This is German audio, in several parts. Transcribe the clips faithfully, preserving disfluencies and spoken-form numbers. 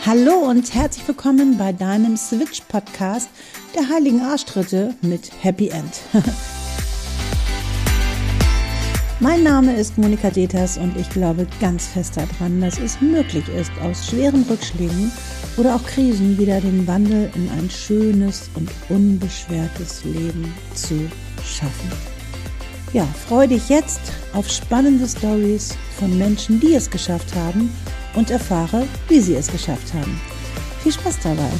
Hallo und herzlich willkommen bei deinem Switch-Podcast der heiligen Arschtritte mit Happy End. Mein Name ist Monika Deters und ich glaube ganz fest daran, dass es möglich ist, aus schweren Rückschlägen oder auch Krisen wieder den Wandel in ein schönes und unbeschwertes Leben zu schaffen. Ja, freue dich jetzt auf spannende Stories von Menschen, die es geschafft haben, und erfahre, wie sie es geschafft haben. Viel Spaß dabei!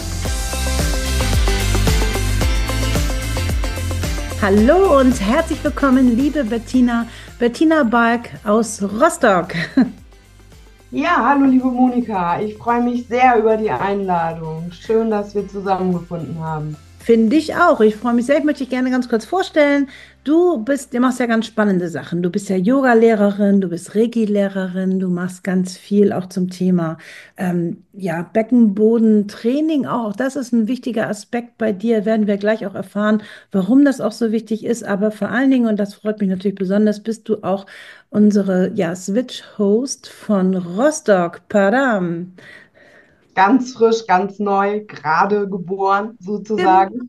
Hallo und herzlich willkommen, liebe Bettina, Bettina Balk aus Rostock. Ja, hallo liebe Monika, ich freue mich sehr über die Einladung. Schön, dass wir zusammengefunden haben. Finde ich auch. Ich freue mich sehr. Ich möchte dich gerne ganz kurz vorstellen. Du bist, du machst ja ganz spannende Sachen. Du bist ja Yoga-Lehrerin, du bist Reiki-Lehrerin, du machst ganz viel auch zum Thema ähm, ja, Beckenbodentraining auch. Auch das ist ein wichtiger Aspekt bei dir. Werden wir gleich auch erfahren, warum das auch so wichtig ist. Aber vor allen Dingen, und das freut mich natürlich besonders, bist du auch unsere ja, Switch-Host von Rostock. Padam. Ganz frisch, ganz neu, gerade geboren sozusagen.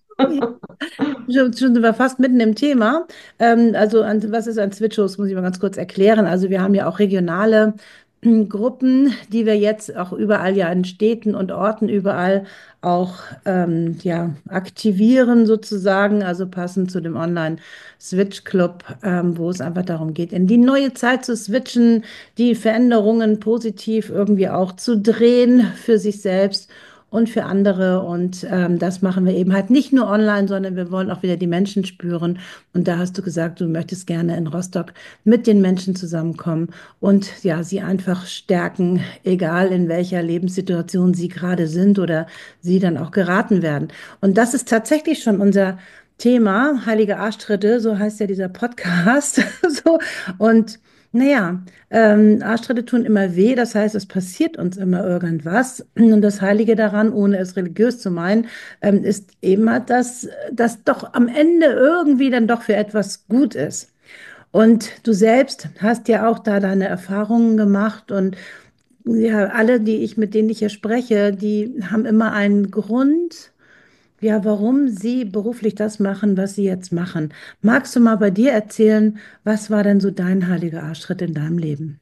Schon, schon sind wir fast mitten im Thema. Ähm, also an, was ist ein Switchhost, muss ich mal ganz kurz erklären. Also wir haben ja auch regionale ähm, Gruppen, die wir jetzt auch überall ja in Städten und Orten überall auch ähm, ja, aktivieren sozusagen, also passend zu dem Online-Switch-Club, ähm, wo es einfach darum geht, in die neue Zeit zu switchen, die Veränderungen positiv irgendwie auch zu drehen für sich selbst und für andere. Und ähm, das machen wir eben halt nicht nur online, sondern wir wollen auch wieder die Menschen spüren. Und da hast du gesagt, du möchtest gerne in Rostock mit den Menschen zusammenkommen und ja, sie einfach stärken, egal in welcher Lebenssituation sie gerade sind oder sie dann auch geraten werden. Und das ist tatsächlich schon unser Thema, heilige Arschtritte, so heißt ja dieser Podcast. So, und naja, ähm, Arschtritte tun immer weh, das heißt, es passiert uns immer irgendwas. Und das Heilige daran, ohne es religiös zu meinen, ähm, ist eben halt, dass das doch am Ende irgendwie dann doch für etwas gut ist. Und du selbst hast ja auch da deine Erfahrungen gemacht und ja, alle, die ich, mit denen ich hier spreche, die haben immer einen Grund, ja, warum sie beruflich das machen, was sie jetzt machen. Magst du mal bei dir erzählen, was war denn so dein heiliger Arschtritt in deinem Leben?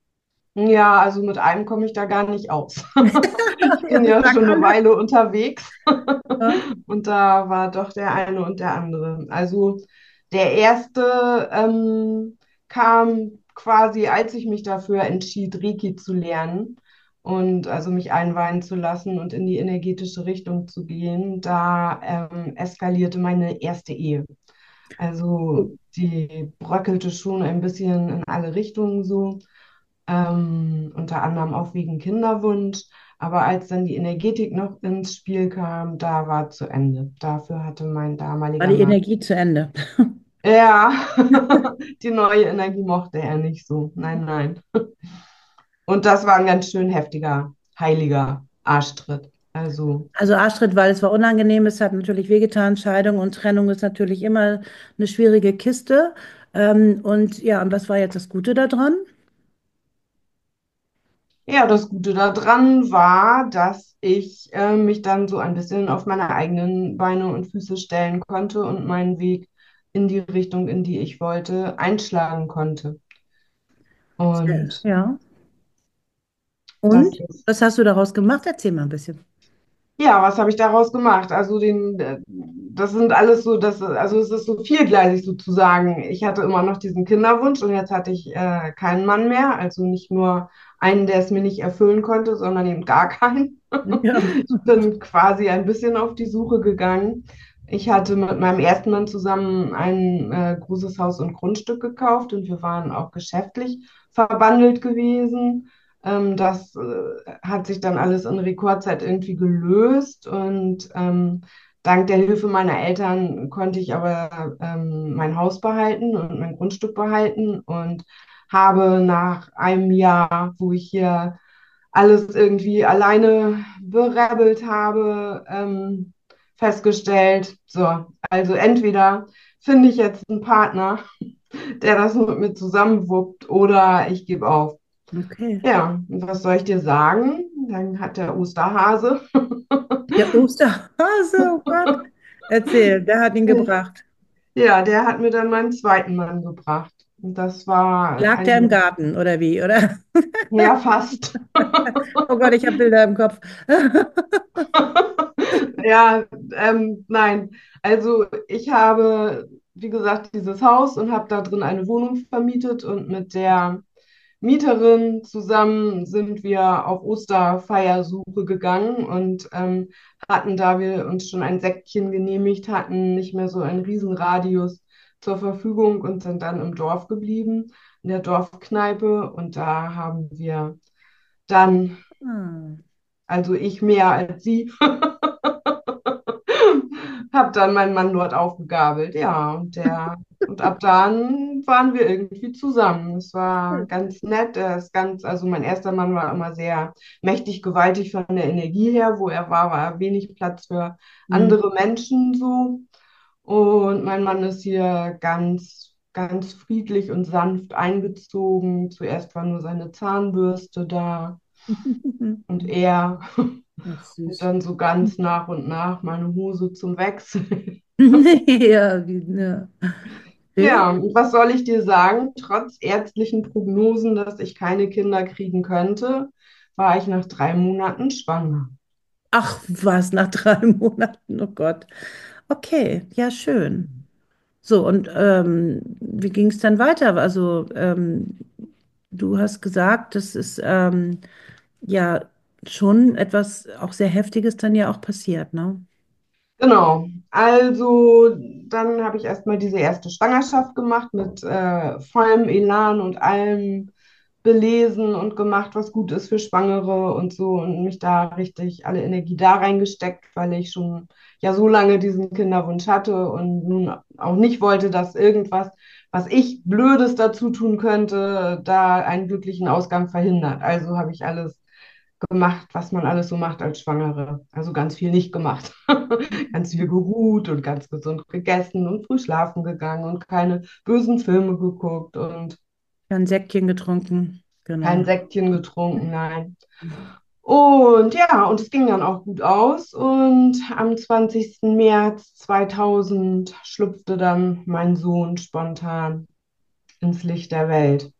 Ja, also mit einem komme ich da gar nicht aus. Ich Ja, bin wir ja sagen schon eine alle. Weile unterwegs Ja. und da war doch der eine und der andere. Also der erste ähm, kam quasi, als ich mich dafür entschied, Reiki zu lernen und also mich einweihen zu lassen und in die energetische Richtung zu gehen. Da ähm, eskalierte meine erste Ehe. Also die bröckelte schon ein bisschen in alle Richtungen so, ähm, unter anderem auch wegen Kinderwunsch. Aber als dann die Energetik noch ins Spiel kam, da war zu Ende. Dafür hatte mein War damaliger die Mann, Energie zu Ende? ja, die neue Energie mochte er nicht so. Nein, nein. Und das war ein ganz schön heftiger, heiliger Arschtritt. Also, Also Arschtritt, weil es war unangenehm, es hat natürlich wehgetan. Scheidung und Trennung ist natürlich immer eine schwierige Kiste. Ähm, und ja, und was war jetzt das Gute daran? ja, das Gute daran war, dass ich äh, mich dann so ein bisschen auf meine eigenen Beine und Füße stellen konnte und meinen Weg in die Richtung, in die ich wollte, einschlagen konnte. Und Ja. das Und ist, was hast du daraus gemacht? Erzähl mal ein bisschen. ja, was habe ich daraus gemacht? Also den, äh, das sind alles so, das, also es ist so vielgleisig sozusagen. Ich hatte immer noch diesen Kinderwunsch und jetzt hatte ich äh, keinen Mann mehr, also nicht nur einen, der es mir nicht erfüllen konnte, sondern eben gar keinen. Ja. Ich bin quasi ein bisschen auf die Suche gegangen. Ich hatte mit meinem ersten Mann zusammen ein äh, großes Haus und Grundstück gekauft und wir waren auch geschäftlich verbandelt gewesen. Ähm, das äh, hat sich dann alles in Rekordzeit irgendwie gelöst und ähm, dank der Hilfe meiner Eltern konnte ich aber ähm, mein Haus behalten und mein Grundstück behalten und habe nach einem Jahr, wo ich hier alles irgendwie alleine berebbelt habe, ähm, festgestellt, so, also entweder finde ich jetzt einen Partner, der das mit mir zusammenwuppt, oder ich gebe auf. Okay. Ja, und was soll ich dir sagen? Dann hat der Osterhase, Der Osterhase, oh Gott. Erzähl, der hat ihn gebracht. ja, der hat mir dann meinen zweiten Mann gebracht. Und das war Lag der im ein, Garten oder wie, oder? ja, fast. Oh Gott, ich habe Bilder im Kopf. Ja, ähm, nein. Also ich habe, wie gesagt, dieses Haus und habe da drin eine Wohnung vermietet und mit der Mieterin zusammen sind wir auf Osterfeiersuche gegangen und ähm, hatten, da wir uns schon ein Säckchen genehmigt hatten, nicht mehr so einen Riesenradius zur Verfügung und sind dann im Dorf geblieben, in der Dorfkneipe. Und da haben wir dann, Ah. also ich mehr als sie, habe dann meinen Mann dort aufgegabelt. Ja, und der, und ab dann waren wir irgendwie zusammen. Es war ganz nett. Er ist ganz, also mein erster Mann war immer sehr mächtig, gewaltig von der Energie her. Wo er war, war wenig Platz für Hm. andere Menschen so. Und mein Mann ist hier ganz, ganz friedlich und sanft eingezogen. Zuerst war nur seine Zahnbürste da und er. Ach, Und süß. dann so ganz nach und nach meine Hose zum Wechseln. Ja, wie, ja. Schön. Ja, und was soll ich dir sagen? Trotz ärztlichen Prognosen, dass ich keine Kinder kriegen könnte, war ich nach drei Monaten schwanger. Ach, was, nach drei Monaten, oh Gott. Okay, ja, schön. So, und ähm, wie ging es dann weiter? Also, ähm, du hast gesagt, das ist ähm, ja schon etwas auch sehr Heftiges dann ja auch passiert, ne? Genau, also dann habe ich erstmal diese erste Schwangerschaft gemacht mit äh, vollem Elan und allem belesen und gemacht, was gut ist für Schwangere und so und mich da richtig alle Energie da reingesteckt, weil ich schon ja so lange diesen Kinderwunsch hatte und nun auch nicht wollte, dass irgendwas, was ich Blödes dazu tun könnte, da einen glücklichen Ausgang verhindert. Also habe ich alles gemacht, was man alles so macht als Schwangere. Also ganz viel nicht gemacht. Ganz viel geruht und ganz gesund gegessen und früh schlafen gegangen und keine bösen Filme geguckt und Ein Säckchen getrunken, kein genau. Säckchen getrunken, nein. Und ja, und es ging dann auch gut aus. Und am zwanzigsten März zweitausend schlüpfte dann mein Sohn spontan ins Licht der Welt.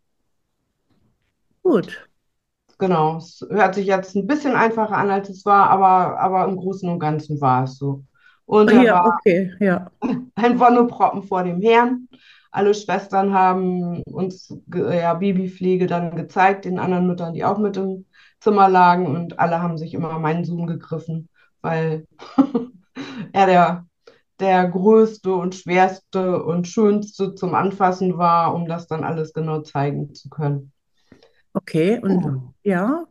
Gut. Genau, es hört sich jetzt ein bisschen einfacher an, als es war, aber, aber im Großen und Ganzen war es so. Und er Ja, war okay, ja. ein Wonneproppen vor dem Herrn. Alle Schwestern haben uns ge- ja, Babypflege dann gezeigt, den anderen Müttern, die auch mit im Zimmer lagen. Und alle haben sich immer meinen Sohn gegriffen, weil er der, der größte und schwerste und schönste zum Anfassen war, um das dann alles genau zeigen zu können. Okay, und Ja. ja,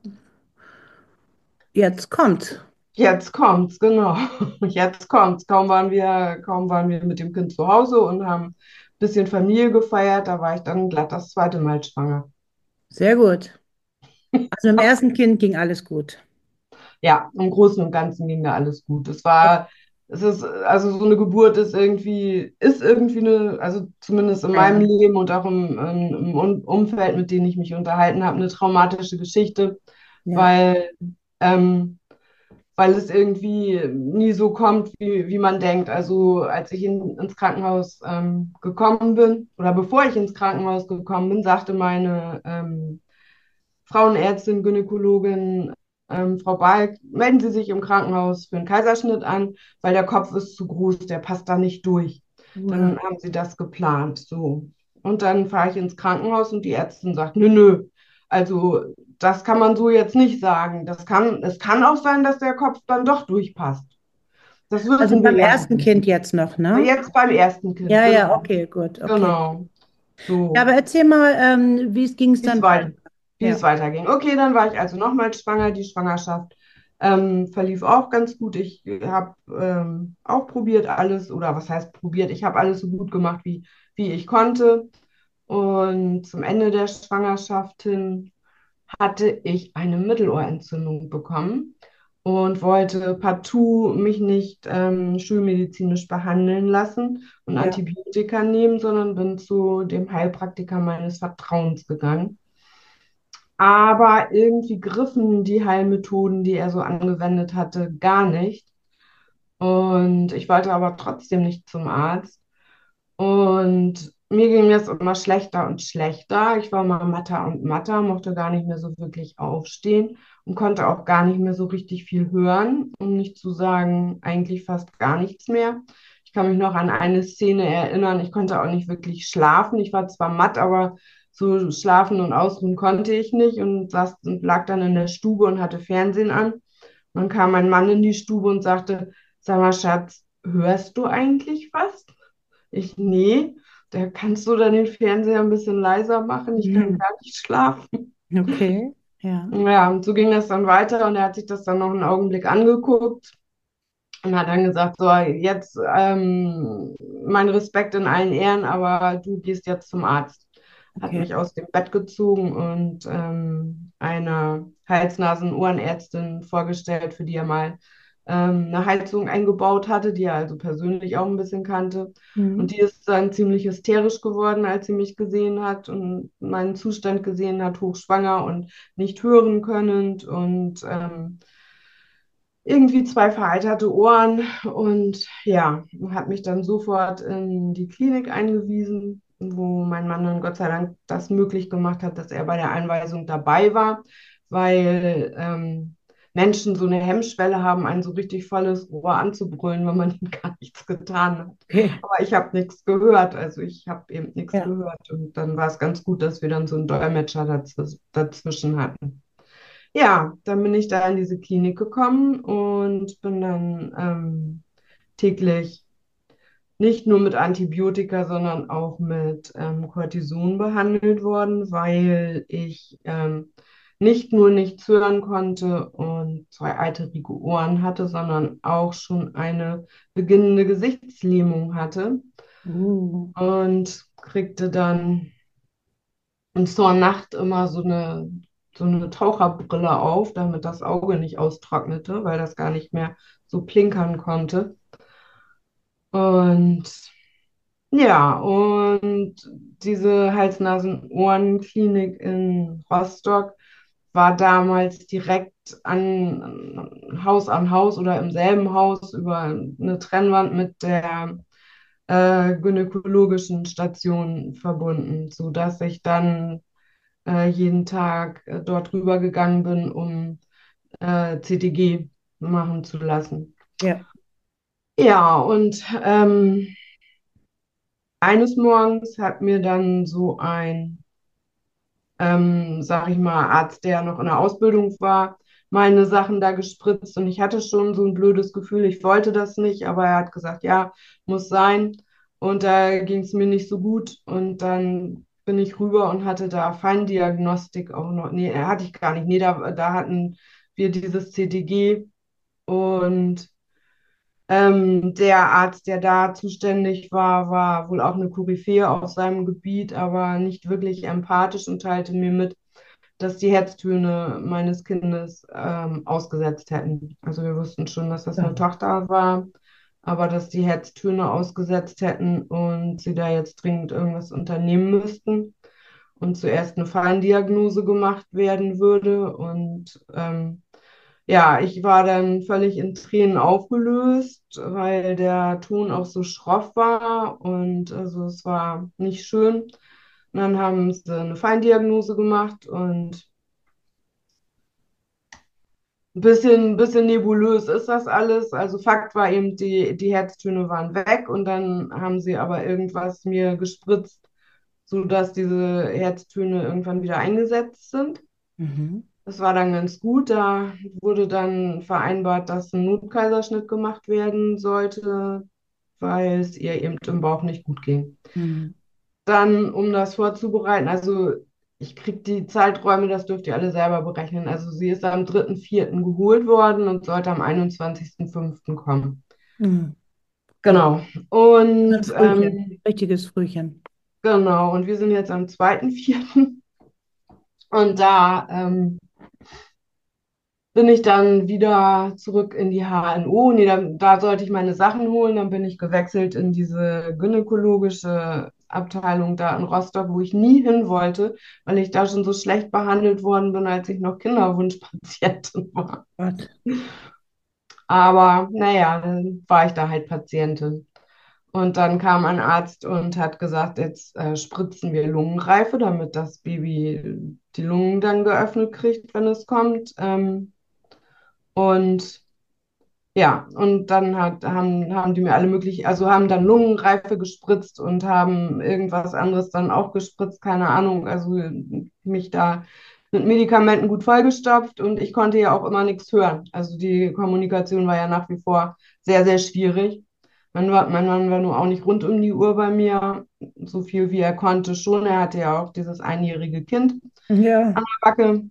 jetzt kommt. Jetzt kommt's, genau. Jetzt kommt's. Kaum waren wir, kaum waren wir mit dem Kind zu Hause und haben ein bisschen Familie gefeiert. Da war ich dann glatt das zweite Mal schwanger. Sehr gut. Also im ersten Kind ging alles gut. Ja, im Großen und Ganzen ging da alles gut. Es war, es ist, also so eine Geburt ist irgendwie, ist irgendwie eine, also zumindest in Ja, meinem ja. Leben und auch im, im, im Um- Umfeld, mit dem ich mich unterhalten habe, eine traumatische Geschichte, Ja. weil ähm, weil es irgendwie nie so kommt, wie, wie man denkt. Also als ich in, ins Krankenhaus ähm, gekommen bin oder bevor ich ins Krankenhaus gekommen bin, sagte meine ähm, Frauenärztin, Gynäkologin, ähm, Frau Balk, melden Sie sich im Krankenhaus für einen Kaiserschnitt an, weil der Kopf ist zu groß, der passt da nicht durch. Ja. Dann haben sie das geplant, so. Und dann fahre ich ins Krankenhaus und die Ärztin sagt, nö, nö, also das kann man so jetzt nicht sagen. Das kann, es kann auch sein, dass der Kopf dann doch durchpasst. Das Also wissen wir beim ja ersten so. Kind jetzt noch, ne? Jetzt beim ersten Kind, Ja, ja, genau. okay, gut, okay. Genau. Ja, aber So. erzähl mal, ähm, wie ging es wie es dann weiter? weit, wie es Ja, weiterging. Okay, dann war ich also nochmal schwanger. Die Schwangerschaft ähm, verlief auch ganz gut. Ich habe ähm, auch probiert alles, oder was heißt probiert? Ich habe alles so gut gemacht, wie, wie ich konnte. Und zum Ende der Schwangerschaft hin hatte ich eine Mittelohrentzündung bekommen und wollte partout mich nicht ähm, schulmedizinisch behandeln lassen und ja. Antibiotika nehmen, sondern bin zu dem Heilpraktiker meines Vertrauens gegangen. aber irgendwie griffen die Heilmethoden, die er so angewendet hatte, gar nicht. Und ich wollte aber trotzdem nicht zum Arzt. Und mir ging es immer schlechter und schlechter. Ich war mal matter und matter, mochte gar nicht mehr so wirklich aufstehen und konnte auch gar nicht mehr so richtig viel hören, um nicht zu sagen, eigentlich fast gar nichts mehr. Ich kann mich noch an eine Szene erinnern. Ich konnte auch nicht wirklich schlafen. Ich war zwar matt, aber so schlafen und ausruhen konnte ich nicht und saß und lag dann in der Stube und hatte Fernsehen an. Dann kam mein Mann in die Stube und sagte, sag mal, Schatz, hörst du eigentlich was? Ich, nee, da kannst du dann den Fernseher ein bisschen leiser machen. Ich kann Mhm. gar nicht schlafen. Okay, ja. Ja, und so ging das dann weiter und er hat sich das dann noch einen Augenblick angeguckt und hat dann gesagt, so, jetzt ähm, mein Respekt in allen Ehren, aber du gehst jetzt zum Arzt. Hat Okay. mich aus dem Bett gezogen und ähm, eine Hals-Nasen-Ohrenärztin vorgestellt, für die er mal ähm, eine Heizung eingebaut hatte, die er also persönlich auch ein bisschen kannte. Und Mhm. die ist dann ziemlich hysterisch geworden, als sie mich gesehen hat und meinen Zustand gesehen hat, hochschwanger und nicht hören können und ähm, irgendwie zwei vereiterte Ohren und ja, hat mich dann sofort in die Klinik eingewiesen, wo mein Mann dann Gott sei Dank das möglich gemacht hat, dass er bei der Einweisung dabei war, weil ähm, Menschen so eine Hemmschwelle haben, ein so richtig volles Ohr anzubrüllen, wenn man ihnen gar nichts getan hat. Okay. Aber ich habe nichts gehört, also ich habe eben nichts Ja. gehört und dann war es ganz gut, dass wir dann so einen Dolmetscher dazw dazwischen hatten. Ja, dann bin ich da in diese Klinik gekommen und bin dann ähm, täglich nicht nur mit Antibiotika, sondern auch mit ähm, Cortison behandelt worden, weil ich ähm, nicht nur nichts hören konnte und zwei eiterige Ohren hatte, sondern auch schon eine beginnende Gesichtslähmung hatte Uh, und kriegte dann und zur Nacht immer so eine, so eine Taucherbrille auf, damit das Auge nicht austrocknete, weil das gar nicht mehr so plinkern konnte. Und ja, und diese Hals-Nasen-Ohren-Klinik in Rostock war damals direkt an Haus an Haus oder im selben Haus über eine Trennwand mit der äh, gynäkologischen Station verbunden, sodass ich dann äh, jeden Tag äh, dort rübergegangen bin, um äh, C T G machen zu lassen. ja. Ja, und ähm, eines Morgens hat mir dann so ein, ähm, sag ich mal, Arzt, der noch in der Ausbildung war, meine Sachen da gespritzt und ich hatte schon so ein blödes Gefühl, ich wollte das nicht, aber er hat gesagt, ja, muss sein. Und da ging es mir nicht so gut und dann bin ich rüber und hatte da Feindiagnostik auch noch. Nee, hatte ich gar nicht. Nee, da, da hatten wir dieses C T G und ähm, der Arzt, der da zuständig war, war wohl auch eine Koryphäe auf seinem Gebiet, aber nicht wirklich empathisch und teilte mir mit, dass die Herztöne meines Kindes ähm, ausgesetzt hätten. Also wir wussten schon, dass das eine Ja. Tochter war, aber dass die Herztöne ausgesetzt hätten und sie da jetzt dringend irgendwas unternehmen müssten und zuerst eine Feindiagnose gemacht werden würde. Und ähm, ja, ich war dann völlig in Tränen aufgelöst, weil der Ton auch so schroff war und also es war nicht schön. Und dann haben sie eine Feindiagnose gemacht und ein bisschen, bisschen nebulös ist das alles. Also Fakt war eben, die, die Herztöne waren weg und dann haben sie aber irgendwas mir gespritzt, sodass diese Herztöne irgendwann wieder eingesetzt sind. Mhm. Das war dann ganz gut. Da wurde dann vereinbart, dass ein Notkaiserschnitt gemacht werden sollte, weil es ihr eben im Bauch nicht gut ging. Mhm. Dann, um das vorzubereiten, also ich kriege die Zeiträume, das dürft ihr alle selber berechnen. Also sie ist am dritten vierten geholt worden und sollte am einundzwanzigsten fünften kommen. Mhm. Okay. Genau. Ein Und Frühchen. ähm, Richtiges Frühchen. genau, und wir sind jetzt am zweiten vierten und da ähm, bin ich dann wieder zurück in die H N O. Nee, da, da sollte ich meine Sachen holen. Dann bin ich gewechselt in diese gynäkologische Geburtsabteilung da in Rostock, wo ich nie hin wollte, weil ich da schon so schlecht behandelt worden bin, als ich noch Kinderwunschpatientin war. Gott. Aber naja, dann war ich da halt Patientin. Und dann kam ein Arzt und hat gesagt, jetzt äh, spritzen wir Lungenreife, damit das Baby die Lungen dann geöffnet kriegt, wenn es kommt. Ähm, und ja, und dann hat, haben, haben die mir alle möglichen, also haben dann Lungenreife gespritzt und haben irgendwas anderes dann auch gespritzt, keine Ahnung, also mich da mit Medikamenten gut vollgestopft und ich konnte ja auch immer nichts hören. Also die Kommunikation war ja nach wie vor sehr, sehr schwierig. Mein, Wa- mein Mann war nur auch nicht rund um die Uhr bei mir, so viel wie er konnte schon. Er hatte ja auch dieses einjährige Kind Ja. an der Backe.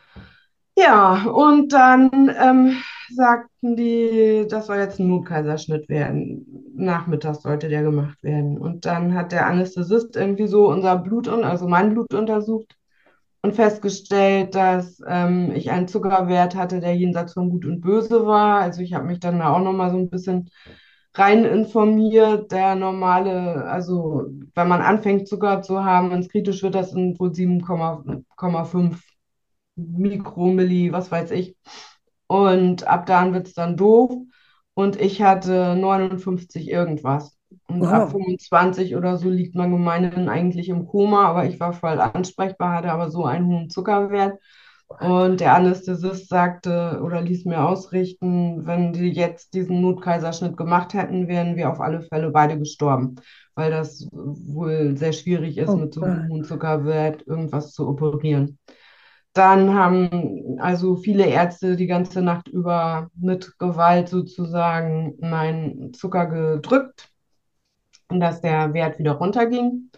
Ja, und dann ähm, sagten die, das soll jetzt ein Notkaiserschnitt werden. Nachmittags sollte der gemacht werden. Und dann hat der Anästhesist irgendwie so unser Blut, un- also mein Blut untersucht und festgestellt, dass ähm, ich einen Zuckerwert hatte, der jenseits von Gut und Böse war. Also ich habe mich dann da auch nochmal so ein bisschen rein informiert. Der normale, also wenn man anfängt, Zucker zu haben, wenn es kritisch wird, das sind wohl sieben Komma fünf Mikromilli, was weiß ich. Und ab dann wird es dann doof. Und ich hatte neunundfünfzig irgendwas. Und ab Wow. fünfundzwanzig oder so liegt man gemeinhin eigentlich im Koma, aber ich war voll ansprechbar, hatte aber so einen hohen Zuckerwert. Und der Anästhesist sagte oder ließ mir ausrichten, wenn die jetzt diesen Notkaiserschnitt gemacht hätten, wären wir auf alle Fälle beide gestorben, weil das wohl sehr schwierig ist, Oh mit so einem Gott. hohen Zuckerwert irgendwas zu operieren. Dann haben also viele Ärzte die ganze Nacht über mit Gewalt sozusagen meinen Zucker gedrückt, dass der Wert wieder runterging.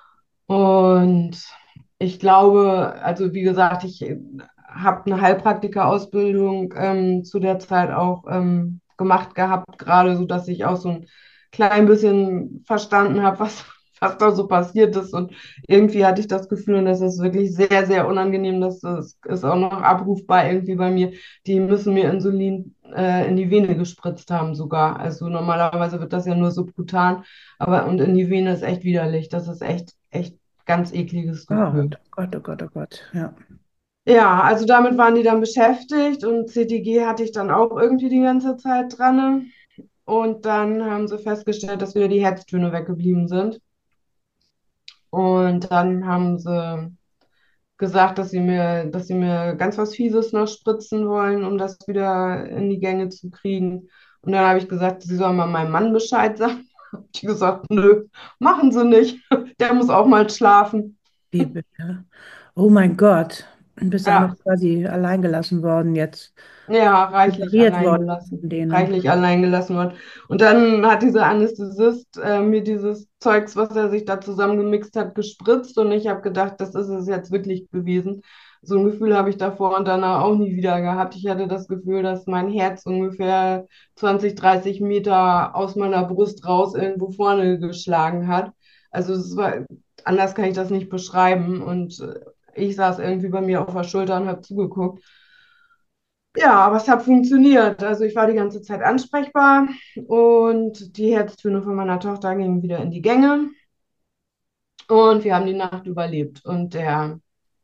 Und ich glaube, also wie gesagt, ich habe eine Heilpraktika-Ausbildung ähm, zu der Zeit auch ähm, gemacht gehabt, gerade so, dass ich auch so ein klein bisschen verstanden habe, was, was da so passiert ist. Und irgendwie hatte ich das Gefühl, und das ist wirklich sehr, sehr unangenehm, dass das ist auch noch abrufbar irgendwie bei mir. Die müssen mir Insulin äh, in die Vene gespritzt haben sogar. Also normalerweise wird das ja nur subkutan, aber und in die Vene ist echt widerlich. Das ist echt, echt ganz ekliges Gott, Gefühl. oh Gott, oh Gott, oh Gott. Ja. Ja, also damit waren die dann beschäftigt und C T G hatte ich dann auch irgendwie die ganze Zeit dran. Ne? Und dann haben sie festgestellt, dass wieder die Herztöne weggeblieben sind. Und dann haben sie gesagt, dass sie mir, dass sie mir ganz was Fieses noch spritzen wollen, um das wieder in die Gänge zu kriegen. Und dann habe ich gesagt, sie sollen mal meinem Mann Bescheid sagen. Die gesagt, nö, machen sie nicht. Der muss auch mal schlafen. Wie bitte? Oh mein Gott. Du bist auch noch Ja, quasi allein gelassen worden jetzt. ja, reichlich Operiert allein worden gelassen. von denen. Reichlich allein gelassen worden. Und dann hat dieser Anästhesist äh, mir dieses Zeugs, was er sich da zusammengemixt hat, gespritzt. Und ich habe gedacht, das ist es jetzt wirklich gewesen. So ein Gefühl habe ich davor und danach auch nie wieder gehabt. Ich hatte das Gefühl, dass mein Herz ungefähr zwanzig, dreißig Meter aus meiner Brust raus irgendwo vorne geschlagen hat. Also es war, anders kann ich das nicht beschreiben. Und äh, ich saß irgendwie bei mir auf der Schulter und habe zugeguckt. Ja, aber es hat funktioniert. Also ich war die ganze Zeit ansprechbar und die Herztöne von meiner Tochter gingen wieder in die Gänge und wir haben die Nacht überlebt. Und der,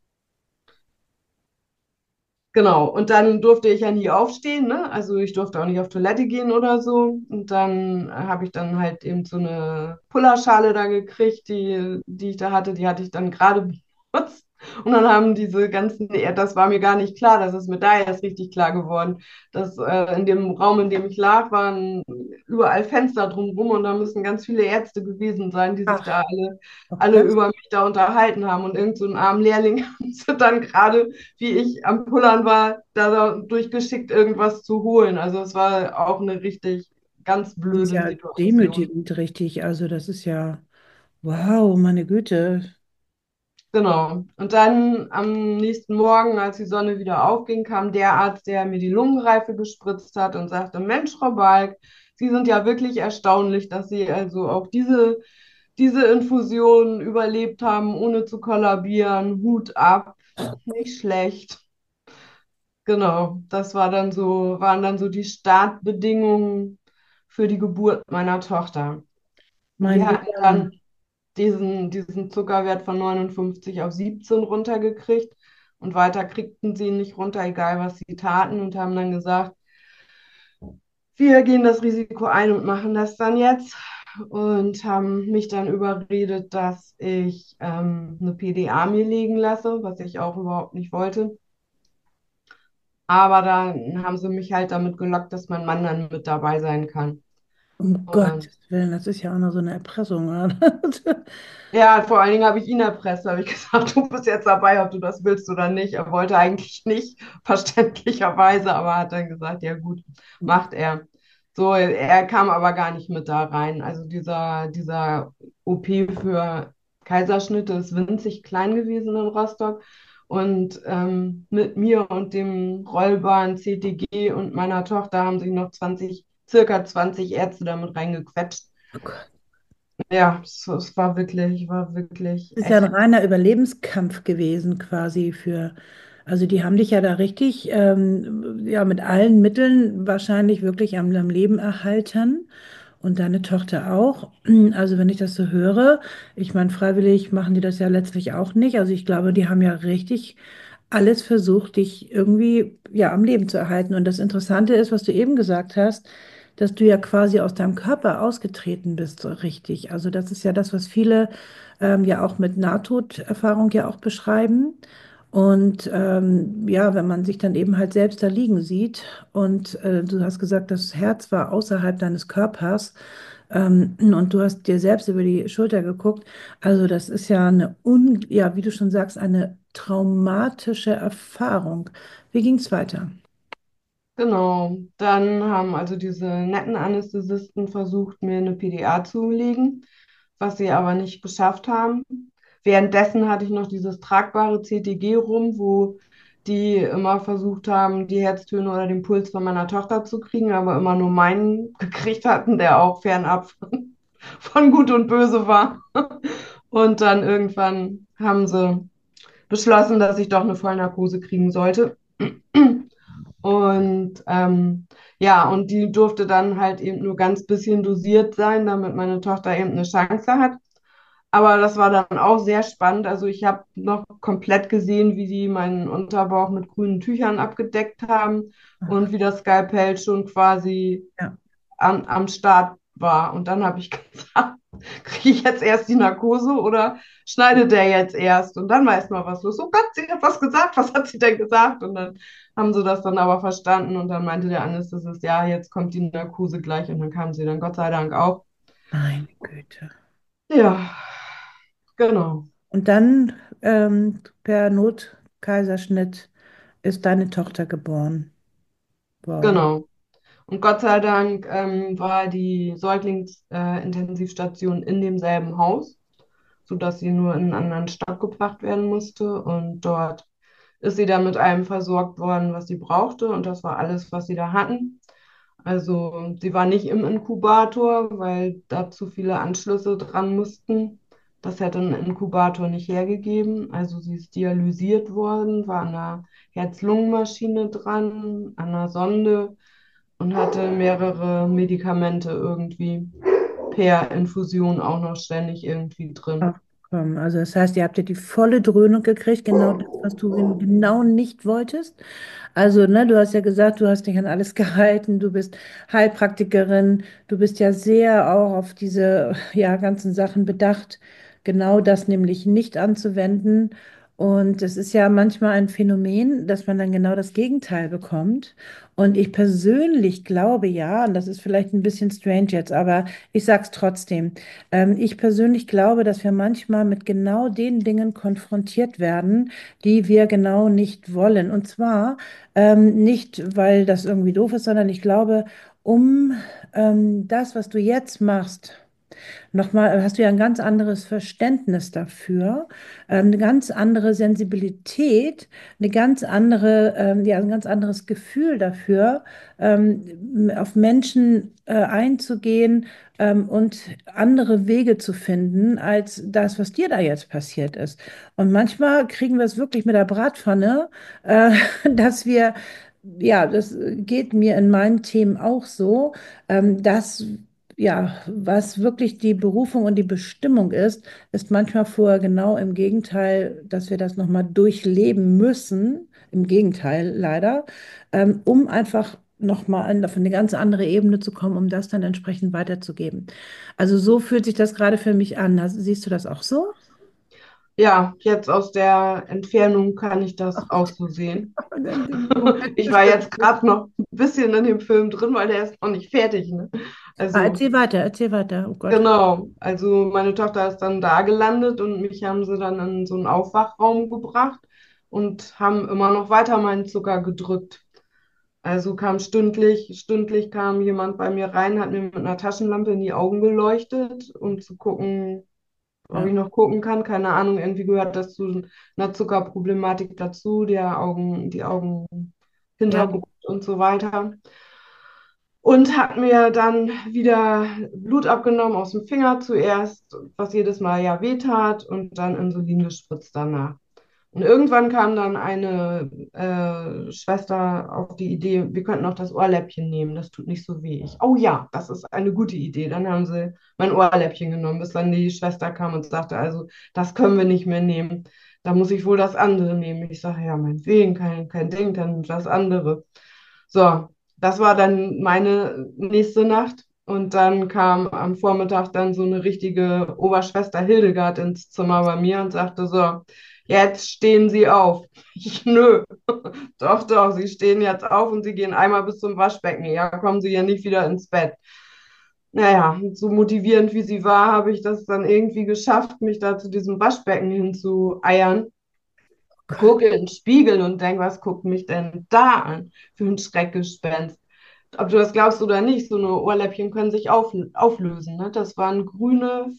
genau, und dann durfte ich ja nie aufstehen, ne? Also ich durfte auch nicht auf Toilette gehen oder so. Und dann habe ich dann halt eben so eine Pullerschale da gekriegt, die, die ich da hatte, die hatte ich dann gerade benutzt. Und dann haben diese ganzen, ja, das war mir gar nicht klar, das ist mir da erst richtig klar geworden, dass äh, in dem Raum, in dem ich lag, waren überall Fenster drumherum und da müssen ganz viele Ärzte gewesen sein, die sich Ach, da alle, auch alle das? über mich da unterhalten haben. Und irgend so ein armen Lehrling haben sie dann gerade, wie ich am Pullern war, da durchgeschickt, irgendwas zu holen. Also es war auch eine richtig ganz Das ist blöde ja Situation. demütigend, richtig. Also das ist ja, wow, meine Güte. Genau. Und dann am nächsten Morgen, als die Sonne wieder aufging, kam der Arzt, der mir die Lungenreife gespritzt hat und sagte, Mensch, Frau Balk, Sie sind ja wirklich erstaunlich, dass Sie also auch diese, diese Infusion überlebt haben, ohne zu kollabieren. Hut ab, nicht schlecht. Genau, das war dann so, waren dann so die Startbedingungen für die Geburt meiner Tochter. Und Mein wir hatten lieber dann, Mann. diesen, diesen Zuckerwert von neunundfünfzig auf siebzehn runtergekriegt. Und weiter kriegten sie ihn nicht runter, egal was sie taten, und haben dann gesagt, wir gehen das Risiko ein und machen das dann jetzt. Und haben mich dann überredet, dass ich ähm, eine P D A mir legen lasse, was ich auch überhaupt nicht wollte. Aber dann haben sie mich halt damit gelockt, dass mein Mann dann mit dabei sein kann. Um Und Gottes Willen, das ist ja auch noch so eine Erpressung, oder? ja, vor allen Dingen habe ich ihn erpresst, habe ich gesagt, du bist jetzt dabei, ob du das willst oder nicht. Er wollte eigentlich nicht, verständlicherweise, aber hat dann gesagt, ja gut, macht er. So, er kam aber gar nicht mit da rein. Also dieser, dieser O P für Kaiserschnitte ist winzig klein gewesen in Rostock. Und ähm, mit mir und dem rollbaren C T G und meiner Tochter haben sich noch zwanzig, circa zwanzig Ärzte damit reingequetscht. Oh Gott. Ja, es, es war wirklich, war wirklich Das ist ja ein echt. reiner Überlebenskampf gewesen quasi für, also die haben dich ja da richtig, ähm, ja, mit allen Mitteln wahrscheinlich wirklich am, am Leben erhalten und deine Tochter auch. Also wenn ich das so höre, ich meine, freiwillig machen die das ja letztlich auch nicht. Also ich glaube, die haben ja richtig alles versucht, dich irgendwie, ja, am Leben zu erhalten. Und das Interessante ist, was du eben gesagt hast, dass du ja quasi aus deinem Körper ausgetreten bist, so richtig. Also das ist ja das, was viele ähm, ja auch mit Nahtoderfahrung ja auch beschreiben. Und ähm, ja, wenn man sich dann eben halt selbst da liegen sieht und äh, du hast gesagt, das Herz war außerhalb deines Körpers ähm, und du hast dir selbst über die Schulter geguckt. Also das ist ja eine, un ja, wie du schon sagst, eine traumatische Erfahrung. Wie ging es weiter? Genau. Dann haben also diese netten Anästhesisten versucht, mir eine P D A zu legen, was sie aber nicht geschafft haben. Währenddessen hatte ich noch dieses tragbare C T G rum, wo die immer versucht haben, die Herztöne oder den Puls von meiner Tochter zu kriegen, aber immer nur meinen gekriegt hatten, der auch fernab von, von Gut und Böse war. Und dann irgendwann haben sie beschlossen, dass ich doch eine Vollnarkose kriegen sollte. Und ähm, ja, und die durfte dann halt eben nur ganz bisschen dosiert sein, damit meine Tochter eben eine Chance hat. Aber das war dann auch sehr spannend. Also ich habe noch komplett gesehen, wie die meinen Unterbauch mit grünen Tüchern abgedeckt haben und wie das Skalpell schon quasi Ja. am, am Start war. Und dann habe ich gesagt, kriege ich jetzt erst die Narkose oder schneidet der jetzt erst? Und dann war erstmal was los. Oh Gott, sie hat was gesagt. Was hat sie denn gesagt? Und dann haben sie das dann aber verstanden. Und dann meinte der Anästhesist, ja, jetzt kommt die Narkose gleich. Und dann kam sie dann Gott sei Dank auch. Meine Güte. Ja, genau, Und dann ähm, per Notkaiserschnitt ist deine Tochter geboren worden. genau. Und Gott sei Dank ähm, war die Säuglingsintensivstation äh, Intensivstation in demselben Haus, sodass sie nur in einen anderen Stock gebracht werden musste. Und dort ist sie dann mit allem versorgt worden, was sie brauchte. Und das war alles, was sie da hatten. Also sie war nicht im Inkubator, weil da zu viele Anschlüsse dran mussten. Das hätte ein Inkubator nicht hergegeben. Also sie ist dialysiert worden, war an der Herz-Lungen-Maschine dran, an der Sonde und hatte mehrere Medikamente irgendwie per Infusion auch noch ständig irgendwie drin. Ach, komm. Also das heißt, ihr habt ja die volle Dröhnung gekriegt, genau das, was du gen- genau nicht wolltest. Also, ne, du hast ja gesagt, du hast dich an alles gehalten, du bist Heilpraktikerin, du bist ja sehr auch auf diese, ja, ganzen Sachen bedacht, genau das nämlich nicht anzuwenden. Und es ist ja manchmal ein Phänomen, dass man dann genau das Gegenteil bekommt. Und ich persönlich glaube ja, und das ist vielleicht ein bisschen strange jetzt, aber ich sage es trotzdem. Ähm, ich persönlich glaube, dass wir manchmal mit genau den Dingen konfrontiert werden, die wir genau nicht wollen. Und zwar ähm, nicht, weil das irgendwie doof ist, sondern ich glaube, um ähm, das, was du jetzt machst, nochmal, hast du ja ein ganz anderes Verständnis dafür, ähm, eine ganz andere Sensibilität, eine ganz andere, ähm, ja, ein ganz anderes Gefühl dafür, ähm, auf Menschen äh, einzugehen ähm, und andere Wege zu finden, als das, was dir da jetzt passiert ist. Und manchmal kriegen wir es wirklich mit der Bratpfanne, äh, dass wir ja, das geht mir in meinen Themen auch so, ähm, dass ja, was wirklich die Berufung und die Bestimmung ist, ist manchmal vorher genau im Gegenteil, dass wir das nochmal durchleben müssen, im Gegenteil leider, ähm, um einfach nochmal auf eine ganz andere Ebene zu kommen, um das dann entsprechend weiterzugeben. Also so fühlt sich das gerade für mich an. Also, siehst du das auch so? Ja, jetzt aus der Entfernung kann ich das auch so sehen. Im Moment Ich war bist du. jetzt gerade noch ein bisschen in dem Film drin, weil der ist noch nicht fertig, ne? Ah, Also, erzähl weiter, erzähl weiter. Oh Gott. genau. Also, meine Tochter ist dann da gelandet und mich haben sie dann in so einen Aufwachraum gebracht und haben immer noch weiter meinen Zucker gedrückt. Also kam stündlich, stündlich kam jemand bei mir rein, hat mir mit einer Taschenlampe in die Augen geleuchtet, um zu gucken, ob ich Ja, noch gucken kann. Keine Ahnung, irgendwie gehört das zu einer Zuckerproblematik dazu, der Augen, die ja, Augenhintergrund und so weiter. Und hat mir dann wieder Blut abgenommen aus dem Finger zuerst, was jedes Mal ja wehtat, und dann Insulin gespritzt danach. Und irgendwann kam dann eine äh, Schwester auf die Idee, wir könnten auch das Ohrläppchen nehmen, das tut nicht so weh. Ich, oh ja, das ist eine gute Idee. Dann haben sie mein Ohrläppchen genommen, bis dann die Schwester kam und sagte, also das können wir nicht mehr nehmen. Da muss ich wohl das andere nehmen. Ich sage, ja, meinetwegen, kein, kein Ding, dann das andere. So, das war dann meine nächste Nacht. Und dann kam am Vormittag dann so eine richtige Oberschwester Hildegard ins Zimmer bei mir und sagte so, jetzt stehen Sie auf. Ich, nö, doch, doch, Sie stehen jetzt auf und Sie gehen einmal bis zum Waschbecken. Ja, kommen Sie ja nicht wieder ins Bett. Naja, so motivierend wie sie war, habe ich das dann irgendwie geschafft, mich da zu diesem Waschbecken hinzueiern. Gott. Gucke in den Spiegel und denke, was guckt mich denn da an für ein Schreckgespenst? Ob du das glaubst oder nicht, so eine Ohrläppchen können sich auf, auflösen. Ne? Das waren grüne,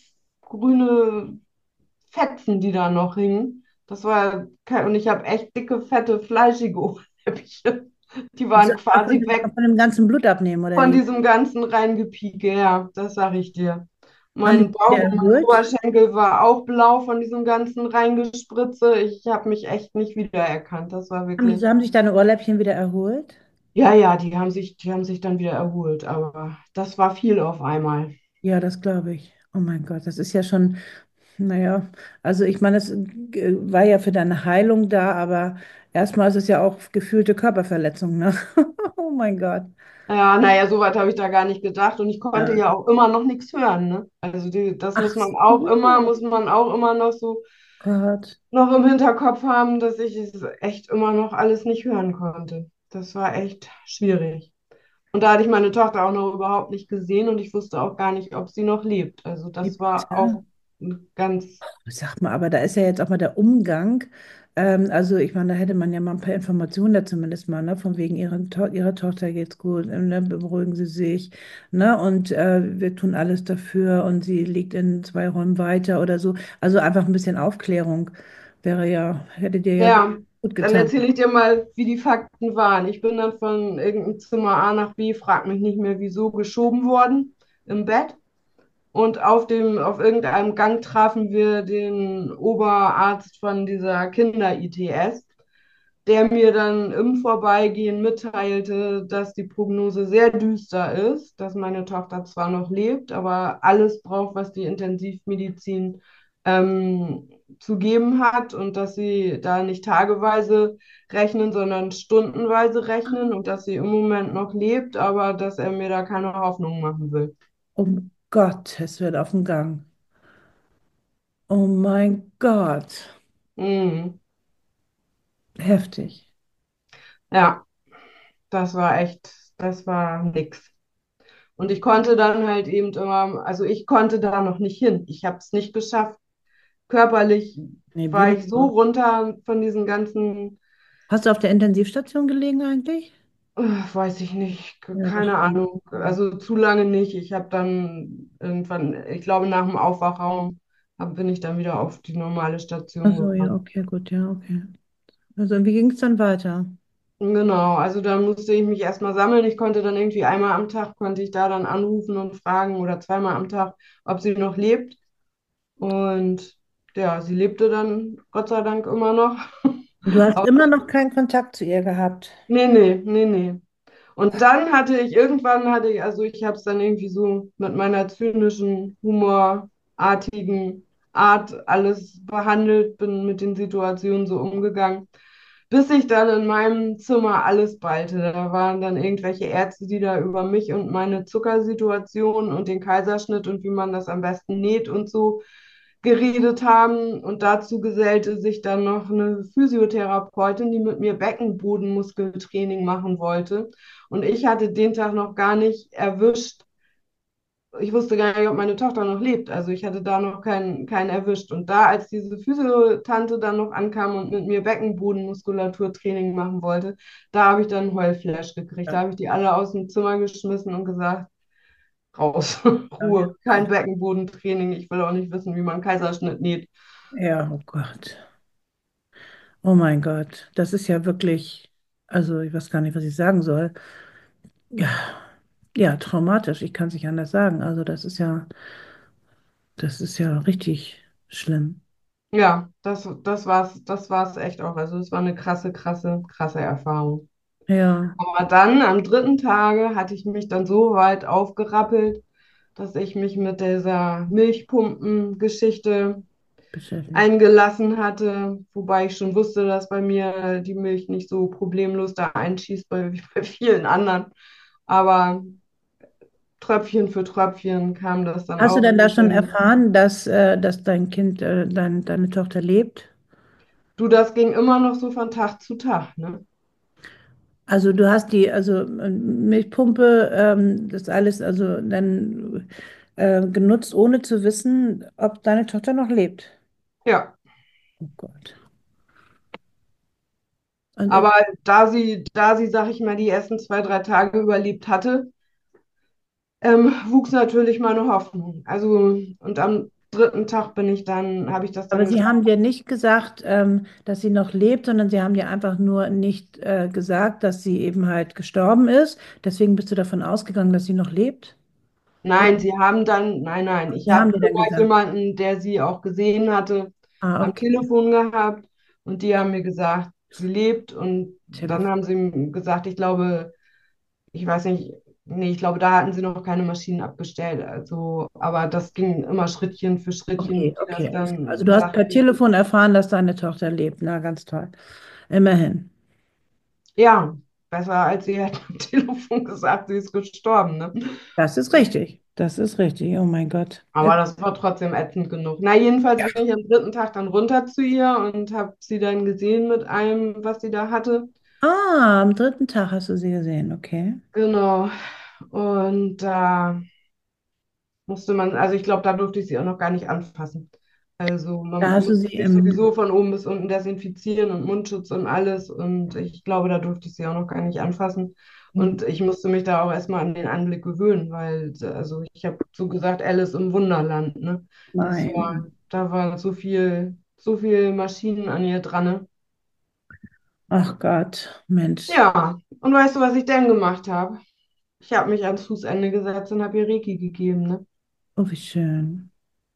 grüne Fetzen, die da noch hingen. Das war, kein- und ich habe echt dicke, fette, fleischige Ohrläppchen. Die Ist waren das von quasi dem, weg von dem ganzen Blut abnehmen, oder von wie? diesem ganzen Reingepieke. Ja, das sage ich dir. Haben die Mein sich wieder Bauch und mein erholt? Oberschenkel war auch blau von diesem ganzen Reingespritze. Ich habe mich echt nicht wiedererkannt. Das war Haben, die, wirklich. haben sich deine Ohrläppchen wieder erholt? Ja, ja, die haben sich, die haben sich dann wieder erholt, aber das war viel auf einmal. Ja, das glaube ich. Oh mein Gott, das ist ja schon, naja, also ich meine, es äh, war ja für deine Heilung da, aber erstmal ist es ja auch gefühlte Körperverletzung, ne? Oh mein Gott. Ja, naja, so weit habe ich da gar nicht gedacht und ich konnte Ja. ja auch immer noch nichts hören, ne? Also die, das Ach muss man auch immer, so, muss man auch immer noch so Gott. noch im Hinterkopf haben, dass ich es echt immer noch alles nicht hören konnte. Das war echt schwierig. Und da hatte ich meine Tochter auch noch überhaupt nicht gesehen und ich wusste auch gar nicht, ob sie noch lebt. Also Wie das war bitte? auch ganz, Sag mal, aber da ist ja jetzt auch mal der Umgang. Ähm, also ich meine, da hätte man ja mal ein paar Informationen da zumindest mal, ne? Von wegen ihrer, to ihrer Tochter geht's gut, äh, ne? Beruhigen Sie sich, ne? Und äh, wir tun alles dafür und sie liegt in zwei Räumen weiter oder so. Also einfach ein bisschen Aufklärung wäre ja, hätte dir ja ja, gut dann getan. erzähle ich dir mal, wie die Fakten waren. Ich bin dann von irgendeinem Zimmer A nach B, frag mich nicht mehr wieso, geschoben worden im Bett. Und auf dem, auf irgendeinem Gang trafen wir den Oberarzt von dieser Kinder-I T S, der mir dann im Vorbeigehen mitteilte, dass die Prognose sehr düster ist, dass meine Tochter zwar noch lebt, aber alles braucht, was die Intensivmedizin ähm, zu geben hat und dass sie da nicht tageweise rechnen, sondern stundenweise rechnen und dass sie im Moment noch lebt, aber dass er mir da keine Hoffnung machen will. Um Gottes Willen auf dem Gang. Oh mein Gott. Mhm. Heftig. Ja, das war echt, das war nix. Und ich konnte dann halt eben immer, also ich konnte da noch nicht hin. Ich habe es nicht geschafft. Körperlich Nee, war Bühne. ich so runter von diesen ganzen, Hast du auf der Intensivstation gelegen eigentlich? äh, weiß ich nicht, Ja, keine wahrscheinlich. Ahnung. Also zu lange nicht. Ich habe dann irgendwann, ich glaube nach dem Aufwachraum hab, bin ich dann wieder auf die normale Ach Station so, ja, gekommen. okay, gut, ja, okay. Also, wie ging es dann weiter? Genau, also dann musste ich mich erstmal sammeln. Ich konnte dann irgendwie einmal am Tag, konnte ich da dann anrufen und fragen oder zweimal am Tag, ob sie noch lebt. Und ja, sie lebte dann Gott sei Dank immer noch. Und du hast Aber immer noch keinen Kontakt zu ihr gehabt. nee, nee, nee, nee. Und dann hatte ich irgendwann hatte ich, also ich habe es dann irgendwie so mit meiner zynischen, humorartigen Art alles behandelt, bin mit den Situationen so umgegangen, bis ich dann in meinem Zimmer alles ballte. Da waren dann irgendwelche Ärzte, die da über mich und meine Zuckersituation und den Kaiserschnitt und wie man das am besten näht und so geredet haben. Und dazu gesellte sich dann noch eine Physiotherapeutin, die mit mir Beckenbodenmuskeltraining machen wollte. Und ich hatte den Tag noch gar nicht erwischt. Ich wusste gar nicht, ob meine Tochter noch lebt. Also ich hatte da noch keinen, keinen erwischt. Und da, als diese Physiotante dann noch ankam und mit mir Beckenbodenmuskulaturtraining machen wollte, da habe ich dann einen Heulflash gekriegt. Da habe ich die alle aus dem Zimmer geschmissen und gesagt, raus, Ruhe, kein Beckenbodentraining. Ich will auch nicht wissen, wie man einen Kaiserschnitt näht. Ja, oh Gott. Oh mein Gott. Das ist ja wirklich, also ich weiß gar nicht, was ich sagen soll. Ja, ja, traumatisch. Ich kann es nicht anders sagen. Also das ist ja, das ist ja richtig schlimm. Ja, das, das war's, das war's echt auch. Also es war eine krasse, krasse, krasse Erfahrung. Ja, Aber dann am dritten Tage hatte ich mich dann so weit aufgerappelt, dass ich mich mit dieser Milchpumpengeschichte beschäftigt. eingelassen hatte, wobei ich schon wusste, dass bei mir die Milch nicht so problemlos da einschießt bei, wie bei vielen anderen. Aber Tröpfchen für Tröpfchen kam das dann Hast du auch. denn Und da ich schon dann, erfahren, dass, äh, dass dein Kind, äh, dein, deine Tochter lebt? du, das ging immer noch so von Tag zu Tag, ne? Also du hast die, also äh, Milchpumpe, ähm, das alles, also dann äh, genutzt, ohne zu wissen, ob deine Tochter noch lebt. Ja. Oh Gott. Und Aber jetzt, da sie, da sie, sag ich mal, die ersten zwei, drei Tage überlebt hatte, ähm, wuchs natürlich meine Hoffnung. Also, und am dritten Tag bin ich dann, habe ich das aber dann Sie geschafft. haben dir nicht gesagt, ähm, dass sie noch lebt, sondern Sie haben dir einfach nur nicht äh, gesagt, dass sie eben halt gestorben ist. Deswegen bist du davon ausgegangen, dass sie noch lebt? Oder Nein, sie haben dann, nein, nein, ich Sie haben habe dir dann sogar gesagt, jemanden, der sie auch gesehen hatte, ah, am okay, Telefon gehabt und die haben mir gesagt, sie lebt und dann Telefon. haben sie mir gesagt, ich glaube, ich weiß nicht, nee, ich glaube, da hatten sie noch keine Maschinen abgestellt. Also, aber das ging immer Schrittchen für Schrittchen, Okay, wie die das okay, alles klar. Also dann du hast per sagten. Telefon erfahren, dass deine Tochter lebt. Na, ganz toll. Immerhin. Ja, besser als sie hätte am Telefon gesagt, sie ist gestorben, ne? Das ist richtig. Das ist richtig. Oh mein Gott. Aber das war trotzdem ätzend genug. Na, jedenfalls bin ich am dritten Tag dann runter zu ihr und habe sie dann gesehen mit allem, was sie da hatte. Ah, am dritten Tag hast du sie gesehen. Okay. Genau. Und da musste man, also ich glaube, da durfte ich sie auch noch gar nicht anfassen. Also Da man hast du musste sie sich im. sowieso von oben bis unten desinfizieren und Mundschutz und alles. Und ich glaube, da durfte ich sie auch noch gar nicht anfassen. Und ich musste mich da auch erstmal an den Anblick gewöhnen, weil, also ich habe so gesagt, Alice im Wunderland, ne? Das war, Nein. da war so viel, so viel Maschinen an ihr dran, ne? Ach Gott, Mensch. Ja, und weißt du, was ich denn gemacht habe? Ich habe mich ans Fußende gesetzt und habe ihr Reiki gegeben, ne? Oh, wie schön.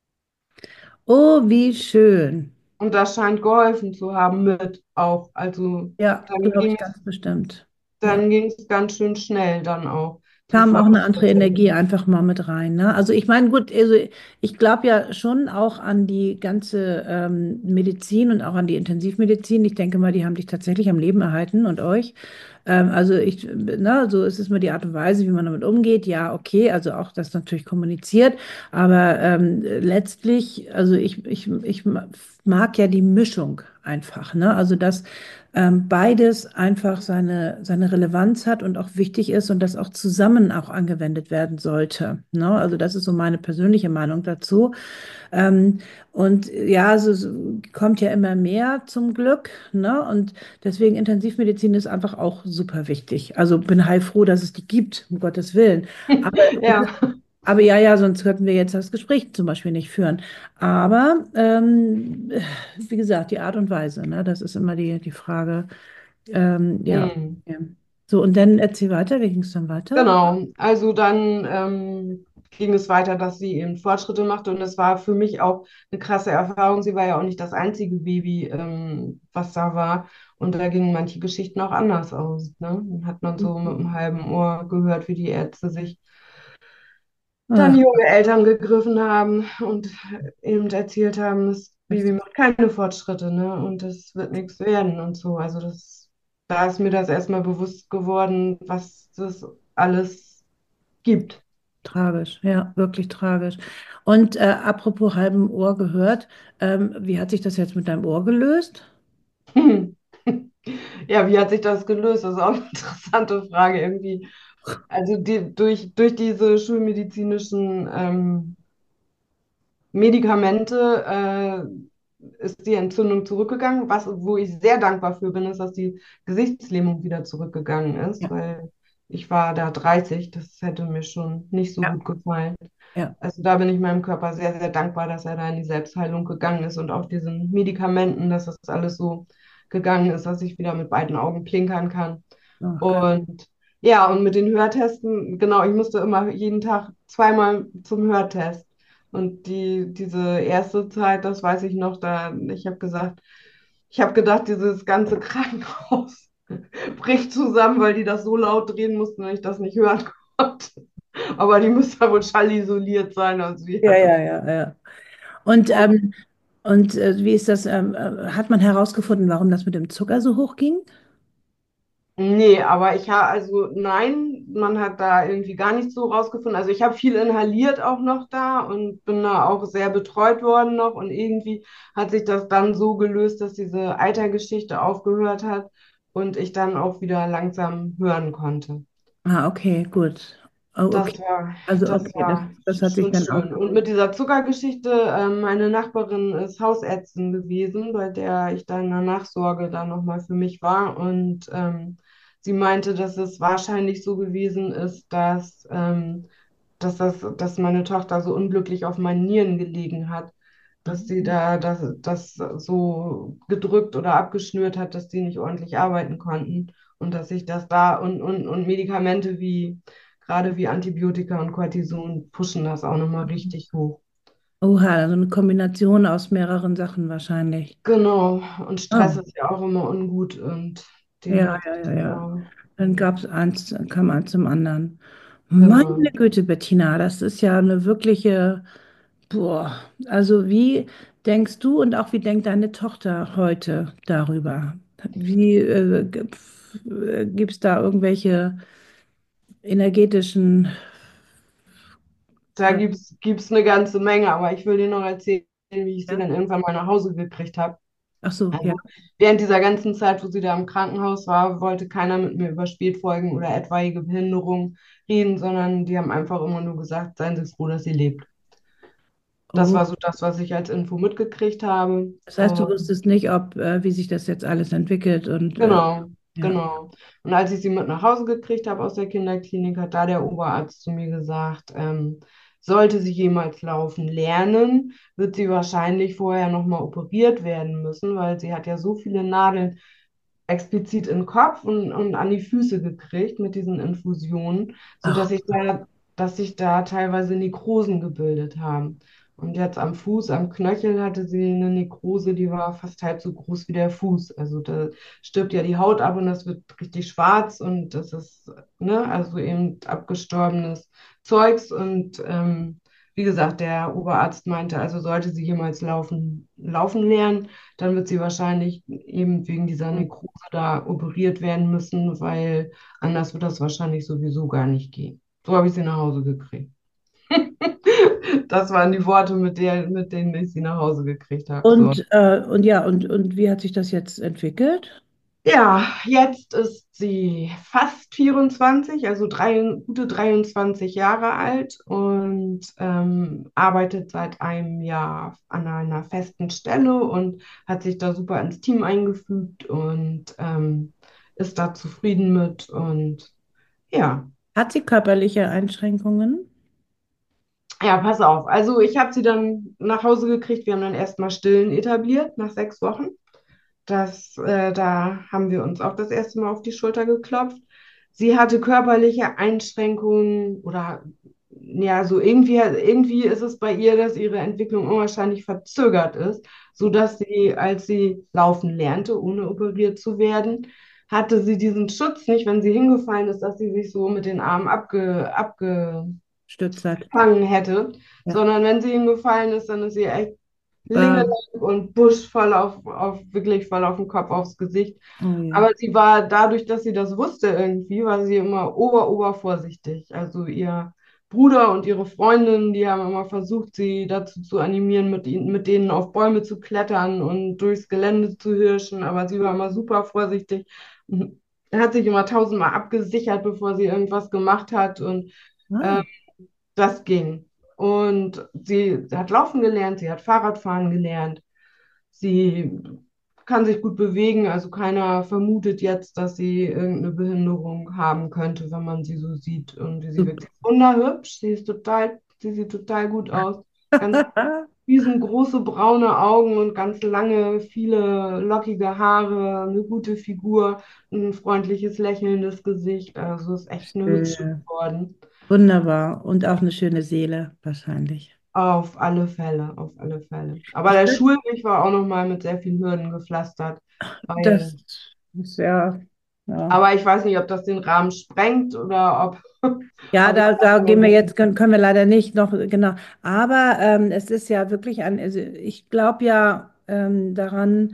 Oh, wie schön. Und das scheint geholfen zu haben mit auch. Also Ja, dann glaube ging ich es, ganz bestimmt. Ja. dann ging es ganz schön schnell dann auch, die Kam auch eine andere Fortschritte. Energie einfach mal mit rein. Ne? Also ich meine, gut, also ich glaube ja schon auch an die ganze ähm, Medizin und auch an die Intensivmedizin. Ich denke mal, die haben dich tatsächlich am Leben erhalten und euch. Ähm, also ich, ne, so ist es mir die Art und Weise, wie man damit umgeht. Ja, okay, also auch das natürlich kommuniziert. Aber ähm, letztlich, also ich, ich, ich mag ja die Mischung einfach. Ne? Also dass ähm, beides einfach seine, seine Relevanz hat und auch wichtig ist und das auch zusammen auch angewendet werden sollte. Ne? Also das ist so meine persönliche Meinung dazu. Ähm, und ja, also es kommt ja immer mehr zum Glück. Ne? Und deswegen Intensivmedizin ist einfach auch super wichtig. Also bin heilfroh, dass es die gibt, um Gottes Willen. Aber Ja, aber ja, ja, sonst könnten wir jetzt das Gespräch zum Beispiel nicht führen. Aber ähm, wie gesagt, die Art und Weise, ne, das ist immer die, die Frage. Ähm, ja. mm. Ja. So, und dann erzähl weiter, wie ging es dann weiter? Genau. Also dann ähm, ging es weiter, dass sie eben Fortschritte machte und es war für mich auch eine krasse Erfahrung. Sie war ja auch nicht das einzige Baby, ähm, was da war. Und da gingen manche Geschichten auch anders aus. Ne? Dann hat man so mit einem halben Ohr gehört, wie die Ärzte sich dann Ach, junge Eltern gegriffen haben und eben erzählt haben, das das, Baby macht keine Fortschritte, ne? Und das wird nichts werden und so. Also das, da ist mir das erstmal bewusst geworden, was das alles gibt. tragisch, ja, wirklich tragisch. Und äh, apropos halbem Ohr gehört, ähm, wie hat sich das jetzt mit deinem Ohr gelöst? Ja, wie hat sich das gelöst? Das ist auch eine interessante Frage irgendwie. Also die, durch, durch diese schulmedizinischen ähm, Medikamente äh, ist die Entzündung zurückgegangen. Was, wo ich sehr dankbar für bin, ist, dass die Gesichtslähmung wieder zurückgegangen ist, Ja, weil ich war da dreißig, das hätte mir schon nicht so ja, gut gefallen. ja. Also da bin ich meinem Körper sehr, sehr dankbar, dass er da in die Selbstheilung gegangen ist und auch diesen Medikamenten, dass das alles so gegangen ist, dass ich wieder mit beiden Augen plinkern kann. Ach Gott. Und ja, und mit den Hörtesten, genau, ich musste immer jeden Tag zweimal zum Hörtest. Und die, diese erste Zeit, das weiß ich noch, da, ich habe gesagt, ich habe gedacht, dieses ganze Krankenhaus bricht zusammen, weil die das so laut drehen mussten, dass ich das nicht hören konnte. Aber die müsste ja wohl schallisoliert sein, also die Ja, hatte. ja, ja, ja. Und, ähm, und äh, wie ist das? Ähm, äh, hat man herausgefunden, warum das mit dem Zucker so hoch ging? Nee, aber ich habe, also nein, man hat da irgendwie gar nichts so rausgefunden. Also ich habe viel inhaliert auch noch da und bin da auch sehr betreut worden noch und irgendwie hat sich das dann so gelöst, dass diese Eitergeschichte aufgehört hat und ich dann auch wieder langsam hören konnte. Ah, okay, gut. Oh, okay. Das war, Also, das okay, das, war das hat sich schon dann schön. Und aufgelöst. mit dieser Zuckergeschichte, ähm, meine Nachbarin ist Hausärztin gewesen, bei der ich dann in der Nachsorge da nochmal für mich war. Und ähm, sie meinte, dass es wahrscheinlich so gewesen ist, dass, ähm, dass, das, dass meine Tochter so unglücklich auf meinen Nieren gelegen hat, dass sie da das, das so gedrückt oder abgeschnürt hat, dass die nicht ordentlich arbeiten konnten. Und dass sich das da und, und, und Medikamente wie gerade wie Antibiotika und Cortison pushen das auch nochmal richtig hoch. Oha, also eine Kombination aus mehreren Sachen wahrscheinlich. Genau, und Stress Oh, ist ja auch immer ungut und den ja, hat ja, sich ja, dann ja. da, Dann gab es eins, dann kam eins zum anderen. Meine genau. Güte, Bettina, das ist ja eine wirkliche, boah, also wie denkst du und auch wie denkt deine Tochter heute darüber? Wie äh, gibt es da irgendwelche energetischen, Da gibt es gibt's eine ganze Menge, aber ich will dir noch erzählen, wie ich sie ja? dann irgendwann mal nach Hause gekriegt habe. Ach so, ja. Also während dieser ganzen Zeit, wo sie da im Krankenhaus war, wollte keiner mit mir über Spätfolgen oder etwaige Behinderungen reden, sondern die haben einfach immer nur gesagt, seien Sie froh, dass sie lebt. Das Oh, war so das, was ich als Info mitgekriegt habe. das heißt, du Und wusstest nicht, ob, äh, wie sich das jetzt alles entwickelt und äh, genau, ja. genau. Und als ich sie mit nach Hause gekriegt habe aus der Kinderklinik, hat da der Oberarzt zu mir gesagt, ähm, sollte sie jemals laufen lernen, wird sie wahrscheinlich vorher nochmal operiert werden müssen, weil sie hat ja so viele Nadeln explizit in den Kopf und, und an die Füße gekriegt mit diesen Infusionen, sodass Ach, sich da, dass sich da teilweise Nekrosen gebildet haben. Und jetzt am Fuß, am Knöchel hatte sie eine Nekrose, die war fast halb so groß wie der Fuß. Also da stirbt ja die Haut ab und das wird richtig schwarz und das ist, ne, also eben abgestorbenes Zeugs. Und ähm, wie gesagt, der Oberarzt meinte, also sollte sie jemals laufen, laufen lernen, dann wird sie wahrscheinlich eben wegen dieser Nekrose da operiert werden müssen, weil anders wird das wahrscheinlich sowieso gar nicht gehen. So habe ich sie nach Hause gekriegt. Das waren die Worte, mit der, mit denen ich sie nach Hause gekriegt habe. So. und, äh, und ja, und, und wie hat sich das jetzt entwickelt? Ja, jetzt ist sie fast vierundzwanzig, also drei, gute dreiundzwanzig Jahre alt und ähm, arbeitet seit einem Jahr an einer festen Stelle und hat sich da super ins Team eingefügt und ähm, ist da zufrieden mit. Und ja, Hat sie körperliche Einschränkungen? ja, pass auf. Also ich habe sie dann nach Hause gekriegt. Wir haben dann erstmal Stillen etabliert nach sechs Wochen. Das, äh, da haben wir uns auch das erste Mal auf die Schulter geklopft. Sie hatte körperliche Einschränkungen oder ja, so irgendwie, irgendwie ist es bei ihr, dass ihre Entwicklung unwahrscheinlich verzögert ist, sodass sie, als sie laufen lernte, ohne operiert zu werden, hatte sie diesen Schutz nicht, wenn sie hingefallen ist, dass sie sich so mit den Armen abge, abgefangen Stützert. hätte, Ja. sondern wenn sie hingefallen ist, dann ist sie echt Äh, Lingelang und Busch voll auf, auf, wirklich voll auf den Kopf, aufs Gesicht. oh je. Aber sie war, dadurch, dass sie das wusste irgendwie, war sie immer ober, ober vorsichtig. Also ihr Bruder und ihre Freundin, die haben immer versucht, sie dazu zu animieren, mit ihnen, mit denen auf Bäume zu klettern und durchs Gelände zu hirschen. Aber sie war immer super vorsichtig und hat sich immer tausendmal abgesichert, bevor sie irgendwas gemacht hat. Und Ah, ähm, das ging. Und sie hat laufen gelernt, sie hat Fahrradfahren gelernt. Sie kann sich gut bewegen, also keiner vermutet jetzt, dass sie irgendeine Behinderung haben könnte, wenn man sie so sieht. Und sie super. wirkt wunderhübsch, sie ist total, sie sieht total gut aus. Ganz riesengroße braune Augen und ganz lange, viele lockige Haare, eine gute Figur, ein freundliches, lächelndes Gesicht. Also ist echt eine hübsche Schön. geworden. Wunderbar. Und auch eine schöne Seele, wahrscheinlich. Auf alle Fälle, auf alle Fälle. Aber Ich der würde, Schulweg war auch nochmal mit sehr vielen Hürden gepflastert, das weil ist ja, ja. aber ich weiß nicht, ob das den Rahmen sprengt oder ob, Ja, ob ich da, das da noch gehen ein wir bisschen. jetzt, können, können wir leider nicht noch, genau. Aber ähm, es ist ja wirklich ein, also ich glaube ja ähm, daran,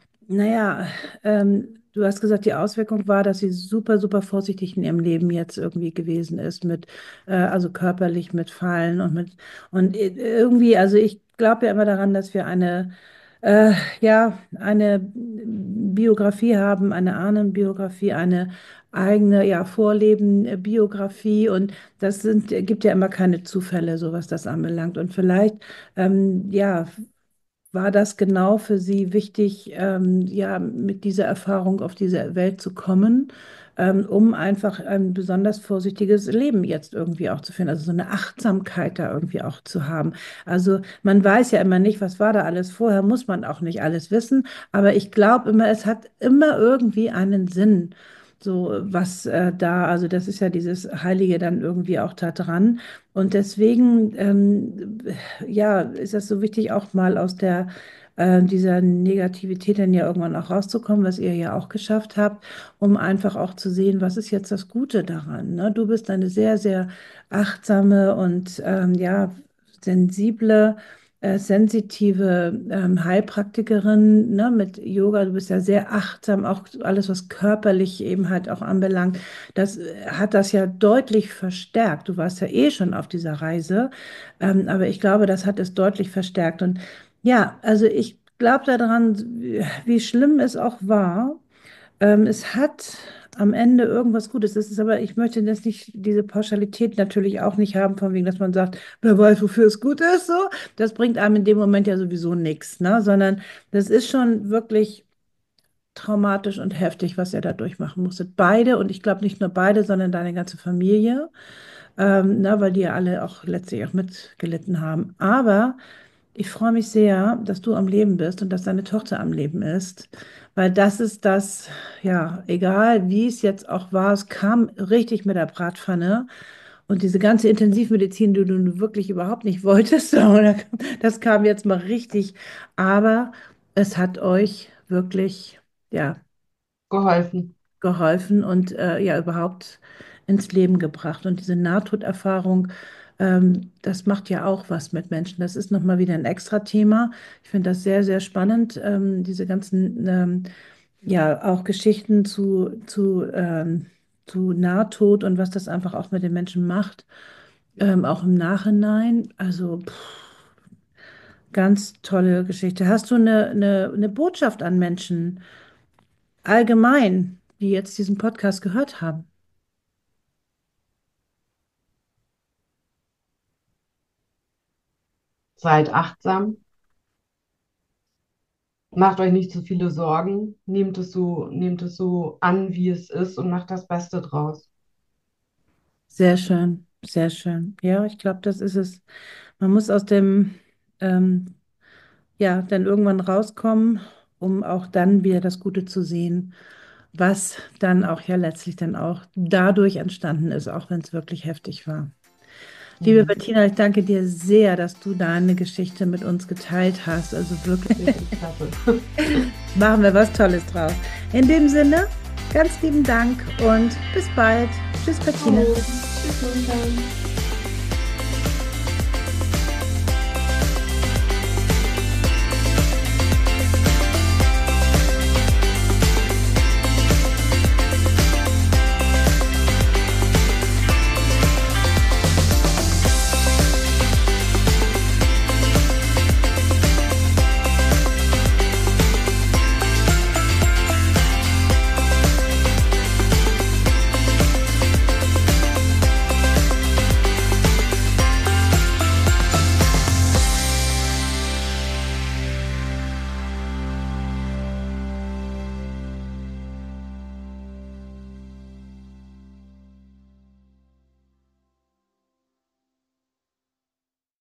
naja, ähm, du hast gesagt, die Auswirkung war, dass sie super, super vorsichtig in ihrem Leben jetzt irgendwie gewesen ist, mit, äh, also körperlich mit Fallen und mit, und i- irgendwie, also ich glaube ja immer daran, dass wir eine, äh, ja, eine Biografie haben, eine Ahnenbiografie, eine eigene, ja, Vorleben-Biografie und das sind, gibt ja immer keine Zufälle, so was das anbelangt. Und vielleicht, ähm, ja, war das genau für Sie wichtig, ähm, ja, mit dieser Erfahrung auf diese Welt zu kommen, ähm, um einfach ein besonders vorsichtiges Leben jetzt irgendwie auch zu finden, also so eine Achtsamkeit da irgendwie auch zu haben. Also man weiß ja immer nicht, was war da alles vorher, muss man auch nicht alles wissen, aber ich glaube immer, es hat immer irgendwie einen Sinn. So, was äh, da, also das ist ja dieses Heilige dann irgendwie auch da dran. Und deswegen, ähm, ja, ist es so wichtig, auch mal aus der, äh, dieser Negativität dann ja irgendwann auch rauszukommen, was ihr ja auch geschafft habt, um einfach auch zu sehen, was ist jetzt das Gute daran, ne? Du bist eine sehr, sehr achtsame und ähm, ja, sensible, äh, sensitive ähm, Heilpraktikerin, ne, mit Yoga. Du bist ja sehr achtsam, auch alles, was körperlich eben halt auch anbelangt. Das äh, hat das ja deutlich verstärkt. Du warst ja eh schon auf dieser Reise, ähm, aber ich glaube, das hat es deutlich verstärkt. Und ja, also ich glaube daran, wie wie schlimm es auch war. Ähm, es hat am Ende irgendwas Gutes. Das ist aber, ich möchte das nicht, diese Pauschalität natürlich auch nicht haben, von wegen, dass man sagt, wer weiß, wofür es gut ist, so. Das bringt einem in dem Moment ja sowieso nichts, ne? Sondern das ist schon wirklich traumatisch und heftig, was ihr da durchmachen musstet. Beide, und ich glaube nicht nur beide, sondern deine ganze Familie, ähm, ne, weil die ja alle auch letztlich auch mitgelitten haben. Aber ich freue mich sehr, dass du am Leben bist und dass deine Tochter am Leben ist, weil das ist das, ja, egal wie es jetzt auch war, es kam richtig mit der Bratpfanne und diese ganze Intensivmedizin, die du wirklich überhaupt nicht wolltest, oder? Das kam jetzt mal richtig, aber es hat euch wirklich, ja, Geholfen. geholfen und äh, ja überhaupt ins Leben gebracht. Und diese Nahtoderfahrung, ähm, das macht ja auch was mit Menschen. Das ist nochmal wieder ein extra Thema. Ich finde das sehr, sehr spannend, ähm, diese ganzen, ähm, ja, auch Geschichten zu, zu, ähm, zu Nahtod und was das einfach auch mit den Menschen macht, ähm, auch im Nachhinein. Also pff, ganz tolle Geschichte. Hast du eine, eine, eine Botschaft an Menschen allgemein, die jetzt diesen Podcast gehört haben? Seid achtsam, macht euch nicht zu viele Sorgen, nehmt es so, nehmt es so an, wie es ist und macht das Beste draus. Sehr schön, sehr schön. Ja, ich glaube, das ist es. Man muss aus dem, ähm, ja, dann irgendwann rauskommen, um auch dann wieder das Gute zu sehen, was dann auch ja letztlich dann auch dadurch entstanden ist, auch wenn es wirklich heftig war. Liebe Mhm. Bettina, ich danke dir sehr, dass du deine Geschichte mit uns geteilt hast. Also wirklich Richtig klasse. machen wir was Tolles draus. In dem Sinne, ganz lieben Dank und bis bald. Tschüss, Bettina. Oh, tschüss, Monika.